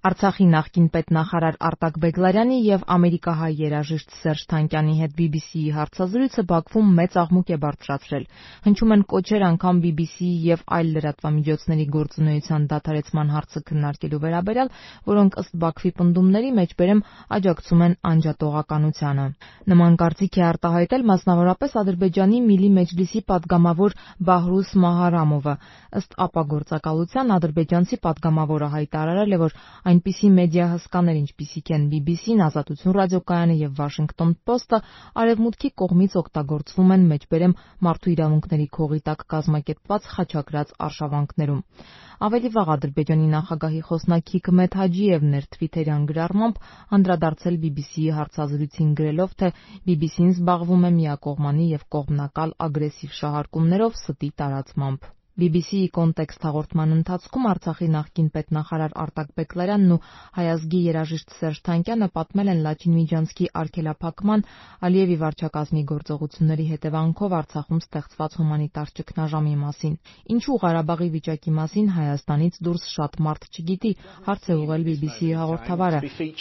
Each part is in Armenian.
Արցախի նախկին պետնախարար Արտակ Բեգլարյանի եւ ամերիկահայ երաժիշտ Սերժ Թանկյանի հետ BBC-ի հարցազրույցը Բաքվում մեծ աղմուկ է բարձրացրել։ Հնչում են կոչեր անգամ BBC-ի եւ այլ լրատվամիջոցների գործունեության դադարեցման հարցը քննարկելու վերաբերյալ, որոնք ըստ Բաքվի պնդումների մեջբերեմ աջակցում են անջատողականությանը։ Նման կարծիք է արտահայտել մասնավորապես Ադրբեջանի Միլի Մեջլիսի պատգամավոր Բահրուս Մահարամովը։ Ըստ ապագործակալության ադրբեջանցի պատգամավորը հայտարարել է, որ այնպիսի մեդիա հսկաներ, ինչպիսիք են BBC-ն, Ազատություն ռադիոկայանը եւ Washington Post-ը, արևմուտքի կողմից օգտագործվում են մեջբերեմ մարդու իրավունքների քողի տակ կազմակերպված խաչակրաց արշավանքներում։ Ավելի վաղ Ադրբեջանի նախագահի խոսնակ Հիկմեթ Հաջիևն էր թվիթերյան գրառմամբ անդրադարձել BBC-ի հարցազրույցին գրելով, թե BBC-ն զբաղվում է միակողմանի եւ կողմնակալ ագրեսիվ շահարկումներով ստի տարածմամբ։ BBC-ի կոնտեքստ հաղորդման ընթացքում Արցախի նախկին պետնախարար Արտակ Բեգլարյանն ու հայազգի երաժիշտ Սերժ Թանկյանը պատմել են Լաչինմիջանսկի արգելափակման, Ալիևի վարչակազմի գործողությունների հետևանքով Արցախում ստեղծված հումանիտար ճգնաժամի մասին։ Ինչու Ղարաբաղի վիճակի մասին Հայաստանից դուրս շատ մարդ չգիտի, հարց է ուղղել BBC-ի հաղորդավարը։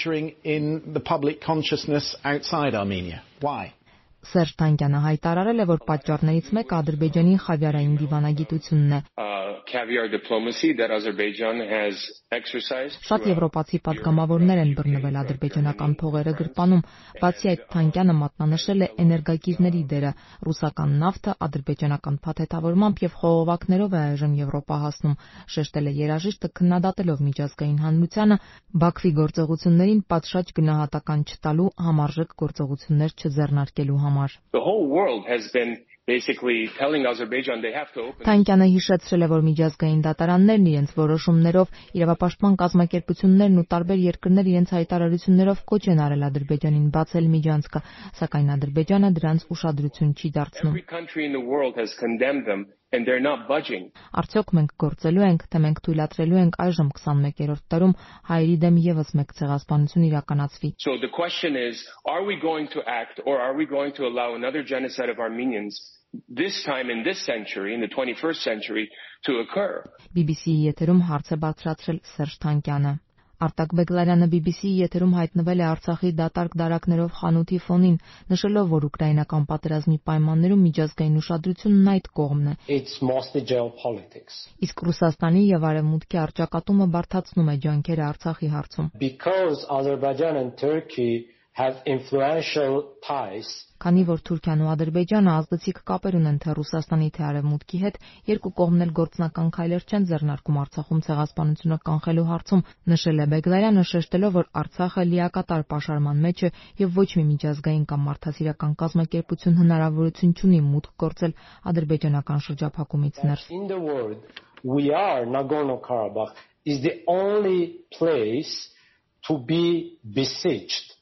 Սերժ Թանկյանը հայտարարել է, որ պատճառներից մեկը Ադրբեջանի խավիարային դիվանագիտությունն է։ Շատ եվրոպացի պատգամավորներ են բռնվել ադրբեջանական փողերը գրպանում։ Բացի այդ, Թանկյանը մատնանշել է էներգակիրների դերը։ Ռուսական նավթը ադրբեջանական փաթեթավորմամբ եւ խողովակներով է այժմ Եվրոպա հասնում, շեշտել է երաժիշտը, քննադատելով միջազգային հանրությանը Բաքվի գործողություններին պատշաճ գնահատական չտալու, համարժեք գործողություններ չձեռնարկելու համար։ Թանկյանը հիշեցրել է, որ միջազգային դատարաններն իրենց որոշումներով, իրավապաշտպան կազմակերպություններն ու տարբեր երկրներ իրենց հայտարարություններով կոչ են արել Ադրբեջանին բացել միջանցքը, սակայն Ադրբեջանը դրանց ուշադրություն չի դարձնում։ Արդյոք մենք գործելու ենք, թե մենք թույլատրելու ենք այժմ 21-րդ դարում հայերի դեմ եւս մեկ ցեղասպանություն իրականացվի։ BBC-ի եթերում հարց է բարձրացրել Սերժ Թանկյանը։ Արտակ Բեգլարյանը BBC-ի եթերում հայտնվել է Արցախի դատարկ դարակներով խանութի ֆոնին, նշելով, որ ուկրաինական պատերազմի պայմաններում միջազգային ուշադրությունն այդ կողմն է։ Իսկ Ռուսաստանի եւ Արևմուտքի առճակատումը բարդացնում է ջանքերը Արցախի հարցում։ Քանի որ Թուրքիան ու Ադրբեջանը ազդեցիկ կապեր ունեն թե Ռուսաստանի, թե Արևմուտքի հետ, երկու կողմն էլ գործնական քայլեր չեն ձեռնարկում Արցախում ցեղասպանությունը կանխելու հարցում, նշել է Բեգլարյանը, շեշտելով, որ Արցախը լիակատար պաշարման մեջ է եւ ոչ մի միջազգային կամ մարդասիրական կազմակերպություն հնարավորություն չունի մուտք գործել ադրբեջանական շրջափակումից ներս։ Nagorno-Karabakh is the only place to be besieged.